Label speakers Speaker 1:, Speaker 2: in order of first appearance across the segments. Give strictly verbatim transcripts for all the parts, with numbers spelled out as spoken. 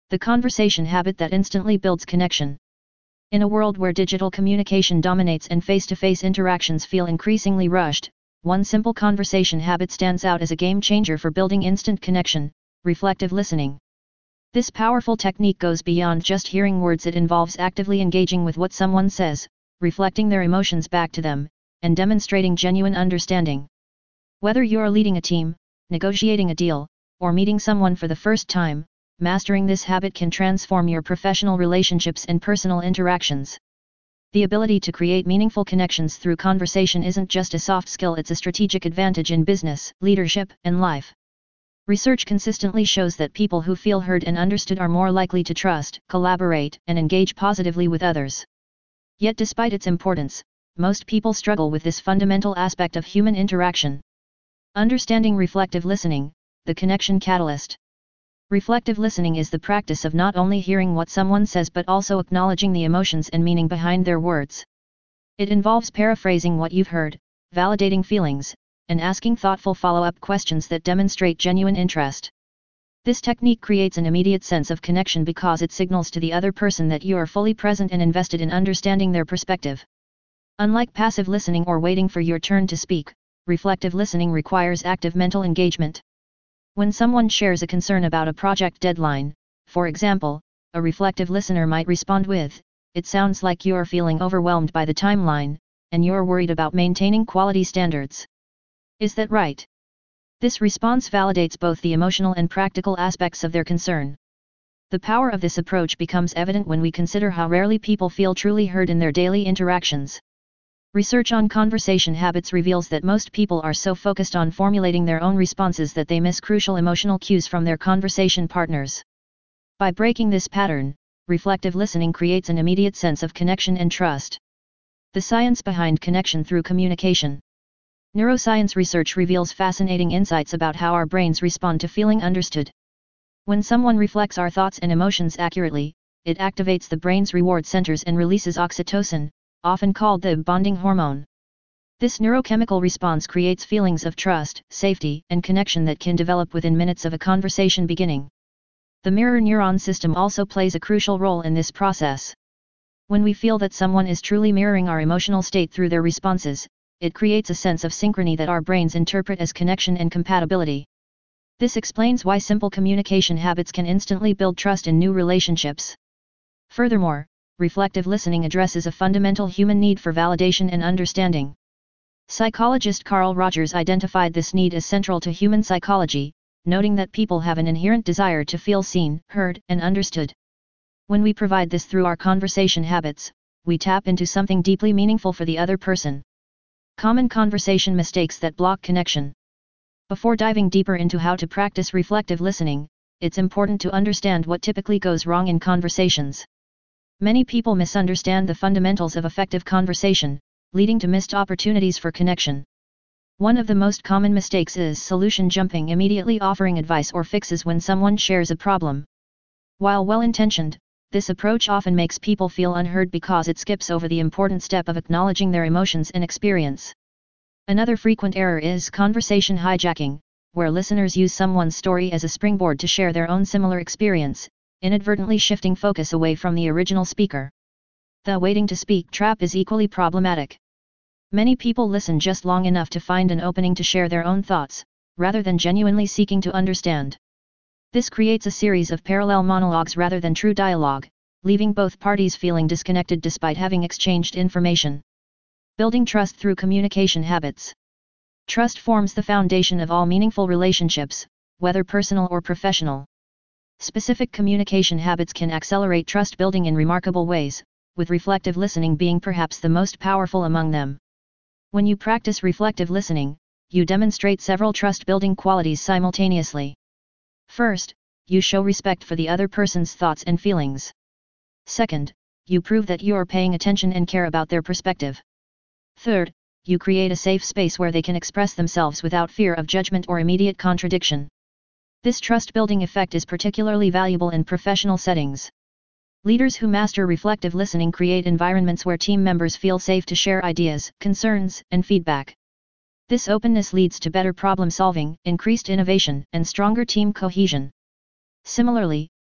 Speaker 1: The conversation habit that instantly builds connection. In a world where digital communication dominates and face-to-face interactions feel increasingly rushed, one simple conversation habit stands out as a game changer for building instant connection: reflective listening. This powerful technique goes beyond just hearing words. It involves actively engaging with what someone says, reflecting their emotions back to them, and demonstrating genuine understanding. Whether you're leading a team, negotiating a deal, or meeting someone for the first time, mastering this habit can transform your professional relationships and personal interactions. The ability to create meaningful connections through conversation isn't just a soft skill, it's a strategic advantage in business, leadership, and life. Research consistently shows that people who feel heard and understood are more likely to trust, collaborate, and engage positively with others. Yet despite its importance, most people struggle with this fundamental aspect of human interaction. Understanding reflective listening, the connection catalyst. Reflective listening is the practice of not only hearing what someone says but also acknowledging the emotions and meaning behind their words. It involves paraphrasing what you've heard, validating feelings, and asking thoughtful follow-up questions that demonstrate genuine interest. This technique creates an immediate sense of connection because it signals to the other person that you are fully present and invested in understanding their perspective. Unlike passive listening or waiting for your turn to speak, reflective listening requires active mental engagement. When someone shares a concern about a project deadline, for example, a reflective listener might respond with, "It sounds like you're feeling overwhelmed by the timeline, and you're worried about maintaining quality standards. Is that right?" This response validates both the emotional and practical aspects of their concern. The power of this approach becomes evident when we consider how rarely people feel truly heard in their daily interactions. Research on conversation habits reveals that most people are so focused on formulating their own responses that they miss crucial emotional cues from their conversation partners. By breaking this pattern, reflective listening creates an immediate sense of connection and trust. The science behind connection through communication. Neuroscience research reveals fascinating insights about how our brains respond to feeling understood. When someone reflects our thoughts and emotions accurately, it activates the brain's reward centers and releases oxytocin, often called the bonding hormone. This neurochemical response creates feelings of trust, safety, and connection that can develop within minutes of a conversation beginning. The mirror neuron system also plays a crucial role in this process. When we feel that someone is truly mirroring our emotional state through their responses, it creates a sense of synchrony that our brains interpret as connection and compatibility. This explains why simple communication habits can instantly build trust in new relationships. Furthermore, reflective listening addresses a fundamental human need for validation and understanding. Psychologist Carl Rogers identified this need as central to human psychology, noting that people have an inherent desire to feel seen, heard, and understood. When we provide this through our conversation habits, we tap into something deeply meaningful for the other person. Common conversation mistakes that block connection. Before diving deeper into how to practice reflective listening, it's important to understand what typically goes wrong in conversations. Many people misunderstand the fundamentals of effective conversation, leading to missed opportunities for connection. One of the most common mistakes is solution jumping, immediately offering advice or fixes when someone shares a problem. While well-intentioned, this approach often makes people feel unheard because it skips over the important step of acknowledging their emotions and experience. Another frequent error is conversation hijacking, where listeners use someone's story as a springboard to share their own similar experience, inadvertently shifting focus away from the original speaker. The waiting to speak trap is equally problematic. Many people listen just long enough to find an opening to share their own thoughts, rather than genuinely seeking to understand. This creates a series of parallel monologues rather than true dialogue, leaving both parties feeling disconnected despite having exchanged information. Building trust through communication habits. Trust forms the foundation of all meaningful relationships, whether personal or professional. Specific communication habits can accelerate trust building in remarkable ways, with reflective listening being perhaps the most powerful among them. When you practice reflective listening, you demonstrate several trust-building qualities simultaneously. First, you show respect for the other person's thoughts and feelings. Second, you prove that you are paying attention and care about their perspective. Third, you create a safe space where they can express themselves without fear of judgment or immediate contradiction. This trust-building effect is particularly valuable in professional settings. Leaders who master reflective listening create environments where team members feel safe to share ideas, concerns, and feedback. This openness leads to better problem-solving, increased innovation, and stronger team cohesion. Similarly,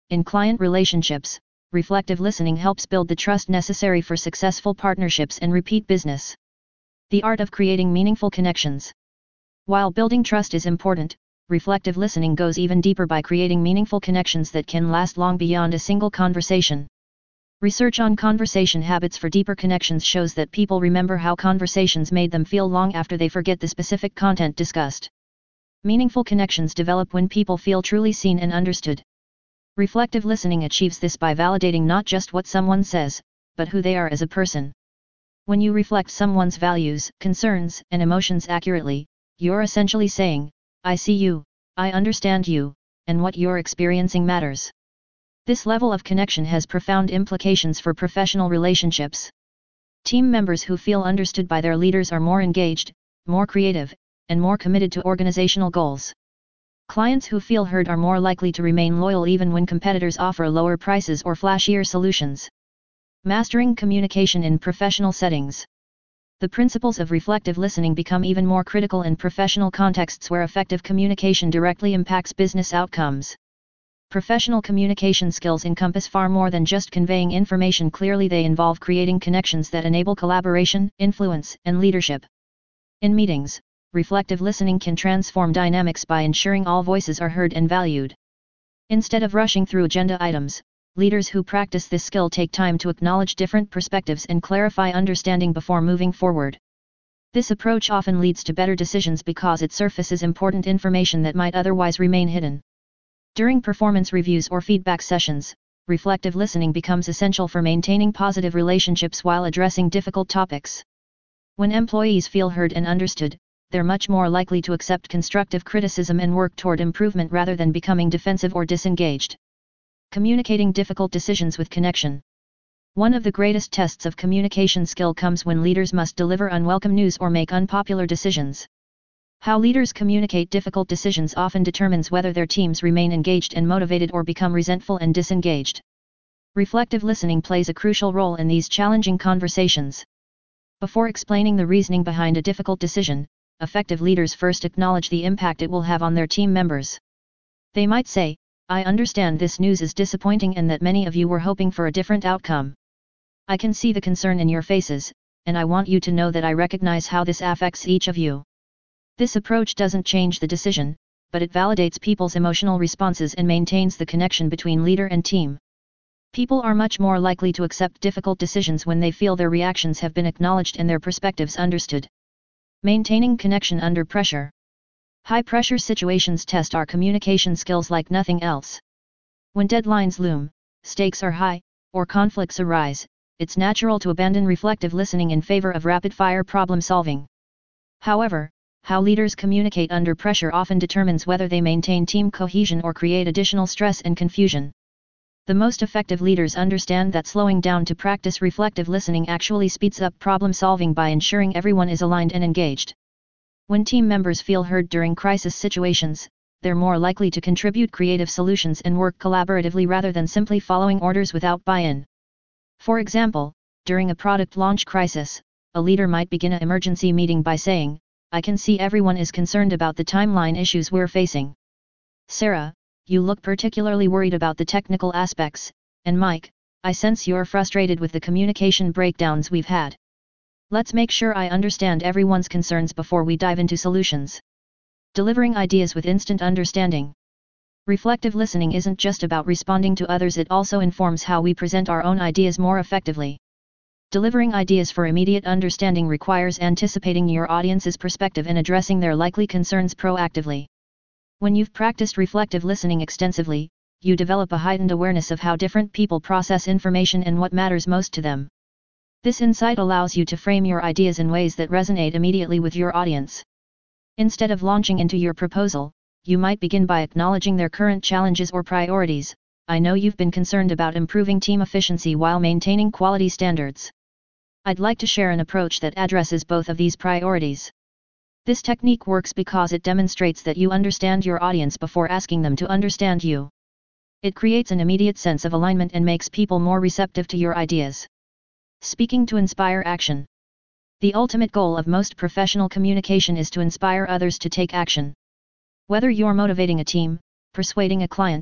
Speaker 1: In client relationships, reflective listening helps build the trust necessary for successful partnerships and repeat business. The art of creating meaningful connections. While building trust is important, reflective listening goes even deeper by creating meaningful connections that can last long beyond a single conversation. Research on conversation habits for deeper connections shows that people remember how conversations made them feel long after they forget the specific content discussed. Meaningful connections develop when people feel truly seen and understood. Reflective listening achieves this by validating not just what someone says, but who they are as a person. When you reflect someone's values, concerns, and emotions accurately, you're essentially saying, I see you, I understand you, and what you're experiencing matters. This level of connection has profound implications for professional relationships. Team members who feel understood by their leaders are more engaged, more creative, and more committed to organizational goals. Clients who feel heard are more likely to remain loyal even when competitors offer lower prices or flashier solutions. Mastering communication in professional settings. The principles of reflective listening become even more critical in professional contexts where effective communication directly impacts business outcomes. Professional communication skills encompass far more than just conveying information clearly. They involve creating connections that enable collaboration, influence, and leadership. In meetings, reflective listening can transform dynamics by ensuring all voices are heard and valued. Instead of rushing through agenda items, leaders who practice this skill take time to acknowledge different perspectives and clarify understanding before moving forward. This approach often leads to better decisions because it surfaces important information that might otherwise remain hidden. During performance reviews or feedback sessions, reflective listening becomes essential for maintaining positive relationships while addressing difficult topics. When employees feel heard and understood, they're much more likely to accept constructive criticism and work toward improvement rather than becoming defensive or disengaged. Communicating difficult decisions with connection. One of the greatest tests of communication skill comes when leaders must deliver unwelcome news or make unpopular decisions. How leaders communicate difficult decisions often determines whether their teams remain engaged and motivated or become resentful and disengaged. Reflective listening plays a crucial role in these challenging conversations. Before explaining the reasoning behind a difficult decision, effective leaders first acknowledge the impact it will have on their team members. They might say, I understand this news is disappointing and that many of you were hoping for a different outcome. I can see the concern in your faces, and I want you to know that I recognize how this affects each of you. This approach doesn't change the decision, but it validates people's emotional responses and maintains the connection between leader and team. People are much more likely to accept difficult decisions when they feel their reactions have been acknowledged and their perspectives understood. Maintaining connection under pressure. High-pressure situations test our communication skills like nothing else. When deadlines loom, stakes are high, or conflicts arise, it's natural to abandon reflective listening in favor of rapid-fire problem-solving. However, how leaders communicate under pressure often determines whether they maintain team cohesion or create additional stress and confusion. The most effective leaders understand that slowing down to practice reflective listening actually speeds up problem-solving by ensuring everyone is aligned and engaged. When team members feel heard during crisis situations, they're more likely to contribute creative solutions and work collaboratively rather than simply following orders without buy-in. For example, during a product launch crisis, a leader might begin an emergency meeting by saying, I can see everyone is concerned about the timeline issues we're facing. Sarah, you look particularly worried about the technical aspects, and Mike, I sense you're frustrated with the communication breakdowns we've had. Let's make sure I understand everyone's concerns before we dive into solutions. Delivering ideas with instant understanding. Reflective listening isn't just about responding to others, it also informs how we present our own ideas more effectively. Delivering ideas for immediate understanding requires anticipating your audience's perspective and addressing their likely concerns proactively. When you've practiced reflective listening extensively, you develop a heightened awareness of how different people process information and what matters most to them. This insight allows you to frame your ideas in ways that resonate immediately with your audience. Instead of launching into your proposal, you might begin by acknowledging their current challenges or priorities. I know you've been concerned about improving team efficiency while maintaining quality standards. I'd like to share an approach that addresses both of these priorities. This technique works because it demonstrates that you understand your audience before asking them to understand you. It creates an immediate sense of alignment and makes people more receptive to your ideas. Speaking to inspire action. The ultimate goal of most professional communication is to inspire others to take action. Whether you're motivating a team, persuading a client,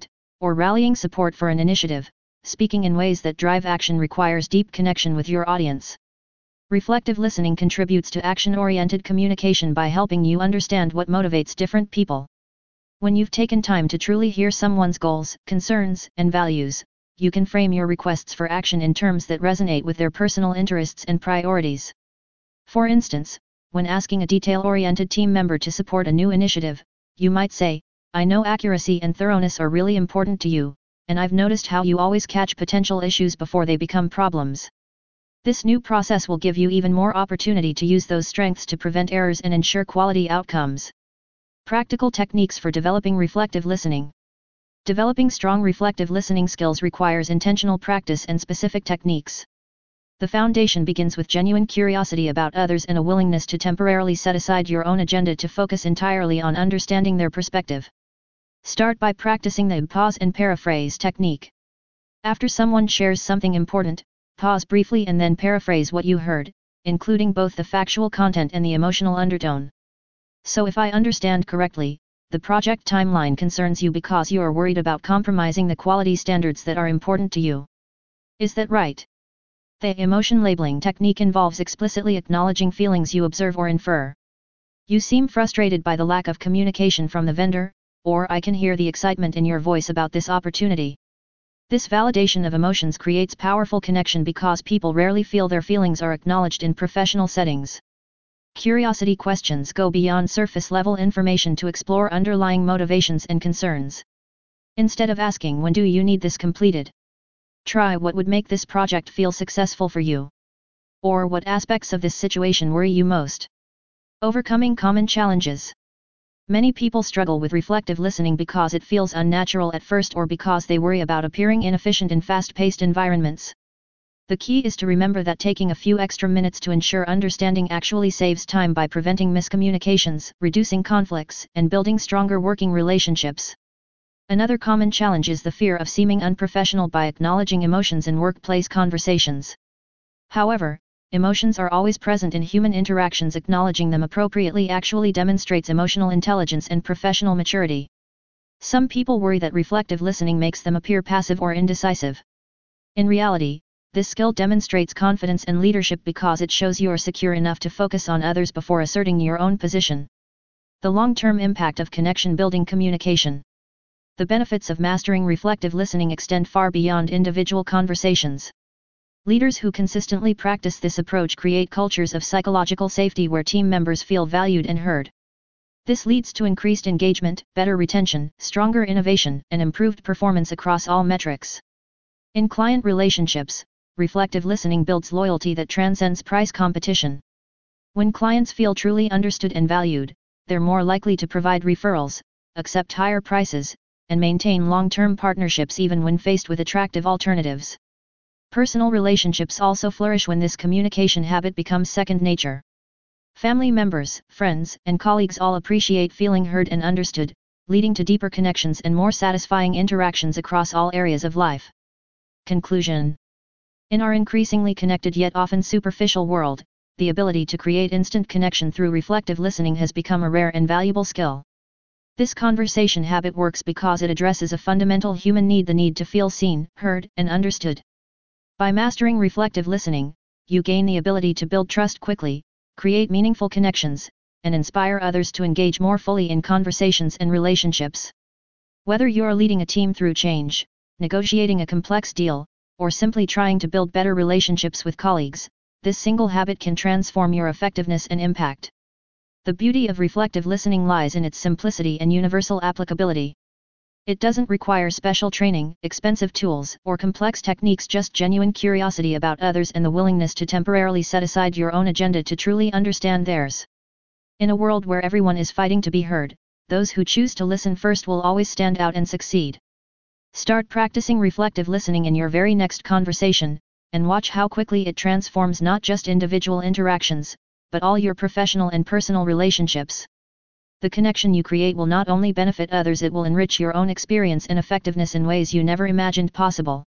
Speaker 1: or rallying support for an initiative. Speaking in ways that drive action requires deep connection with your audience. Reflective listening contributes to action-oriented communication by helping you understand what motivates different people. When you've taken time to truly hear someone's goals, concerns, and values, you can frame your requests for action in terms that resonate with their personal interests and priorities. For instance, when asking a detail-oriented team member to support a new initiative, you might say, "I know accuracy and thoroughness are really important to you, and I've noticed how you always catch potential issues before they become problems. This new process will give you even more opportunity to use those strengths to prevent errors and ensure quality outcomes." Practical techniques for developing reflective listening. Developing strong reflective listening skills requires intentional practice and specific techniques. The foundation begins with genuine curiosity about others and a willingness to temporarily set aside your own agenda to focus entirely on understanding their perspective. Start by practicing the pause and paraphrase technique. After someone shares something important, pause briefly and then paraphrase what you heard, including both the factual content and the emotional undertone. "So if I understand correctly, the project timeline concerns you because you are worried about compromising the quality standards that are important to you. Is that right?" The emotion labeling technique involves explicitly acknowledging feelings you observe or infer. "You seem frustrated by the lack of communication from the vendor," or "I can hear the excitement in your voice about this opportunity." This validation of emotions creates powerful connection because people rarely feel their feelings are acknowledged in professional settings. Curiosity questions go beyond surface-level information to explore underlying motivations and concerns. Instead of asking, "When do you need this completed?" try, "What would make this project feel successful for you?" Or, "What aspects of this situation worry you most?" Overcoming common challenges. Many people struggle with reflective listening because it feels unnatural at first or because they worry about appearing inefficient in fast-paced environments. The key is to remember that taking a few extra minutes to ensure understanding actually saves time by preventing miscommunications, reducing conflicts, and building stronger working relationships. Another common challenge is the fear of seeming unprofessional by acknowledging emotions in workplace conversations. However, emotions are always present in human interactions. Acknowledging them appropriately actually demonstrates emotional intelligence and professional maturity. Some people worry that reflective listening makes them appear passive or indecisive. In reality, this skill demonstrates confidence and leadership because it shows you are secure enough to focus on others before asserting your own position. The long-term impact of connection-building communication. The benefits of mastering reflective listening extend far beyond individual conversations. Leaders who consistently practice this approach create cultures of psychological safety where team members feel valued and heard. This leads to increased engagement, better retention, stronger innovation, and improved performance across all metrics. In client relationships, reflective listening builds loyalty that transcends price competition. When clients feel truly understood and valued, they're more likely to provide referrals, accept higher prices, and maintain long-term partnerships even when faced with attractive alternatives. Personal relationships also flourish when this communication habit becomes second nature. Family members, friends, and colleagues all appreciate feeling heard and understood, leading to deeper connections and more satisfying interactions across all areas of life. Conclusion. In our increasingly connected yet often superficial world, the ability to create instant connection through reflective listening has become a rare and valuable skill. This conversation habit works because it addresses a fundamental human need: the need to feel seen, heard, and understood. By mastering reflective listening, you gain the ability to build trust quickly, create meaningful connections, and inspire others to engage more fully in conversations and relationships. Whether you're leading a team through change, negotiating a complex deal, or simply trying to build better relationships with colleagues, this single habit can transform your effectiveness and impact. The beauty of reflective listening lies in its simplicity and universal applicability. It doesn't require special training, expensive tools, or complex techniques, just genuine curiosity about others and the willingness to temporarily set aside your own agenda to truly understand theirs. In a world where everyone is fighting to be heard, those who choose to listen first will always stand out and succeed. Start practicing reflective listening in your very next conversation, and watch how quickly it transforms not just individual interactions, but all your professional and personal relationships. The connection you create will not only benefit others, it will enrich your own experience and effectiveness in ways you never imagined possible.